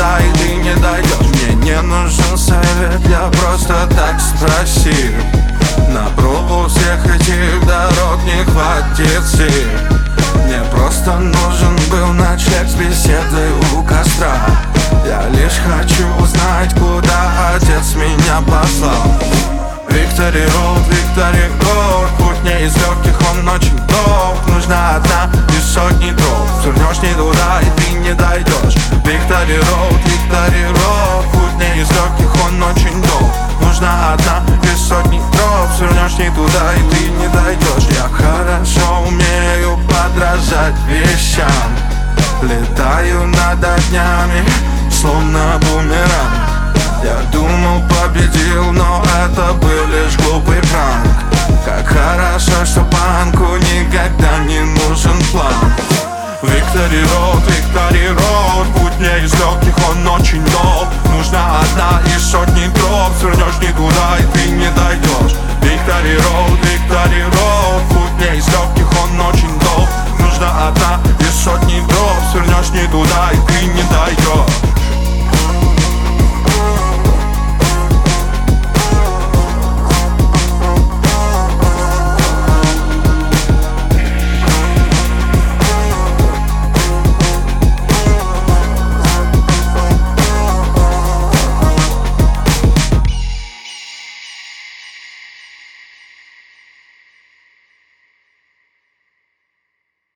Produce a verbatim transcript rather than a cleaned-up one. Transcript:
туда, и ты не дойдешь. Мне не нужен совет, я просто так спросил. На пробу всех этих дорог не хватит сил. Мне просто нужен был ночлег с беседой у костра. Я лишь хочу узнать, куда отец меня послал. Victory Road, Victory Road, путь не из легких, он очень долг. Нужна одна из сотни троп, свернешь не туда, и ты не дойдешь. Victory Road, Victory Road, путь не из легких, он очень долг. Нужна одна из сотни троп, свернешь не туда, и ты не дойдешь. Я хорошо умею подражать вещам, летаю над огнями, словно бумеранг. Я думал, победил, но это был лишь глупый пранк. Как хорошо, что панку никогда не нужен план. Victory Road, Victory Road,